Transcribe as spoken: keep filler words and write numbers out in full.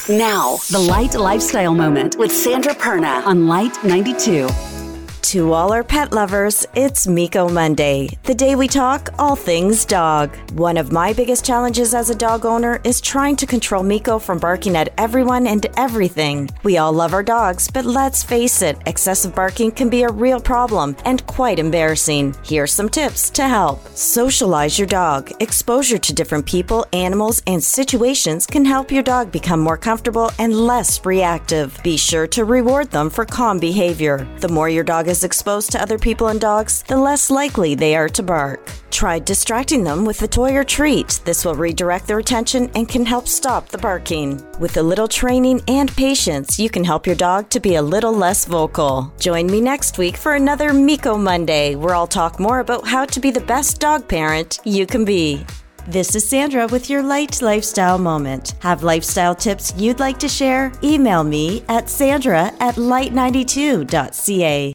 Now, the Light Lifestyle Moment with Sandra Perna on Light ninety-two. To all our pet lovers, it's Miko Monday, the day we talk all things dog. One of my biggest challenges as a dog owner is trying to control Miko from barking at everyone and everything. We all love our dogs, but let's face it, excessive barking can be a real problem and quite embarrassing. Here's some tips to help. Socialize your dog. Exposure to different people, animals, and situations can help your dog become more comfortable and less reactive. Be sure to reward them for calm behavior. The more your dog is exposed to other people and dogs, the less likely they are to bark. Try distracting them with a toy or treat. This will redirect their attention and can help stop the barking. With a little training and patience, you can help your dog to be a little less vocal. Join me next week for another Miko Monday, where I'll talk more about how to be the best dog parent you can be. This is Sandra with your Light Lifestyle Moment. Have lifestyle tips you'd like to share? Email me at sandra at light ninety-two dot c a.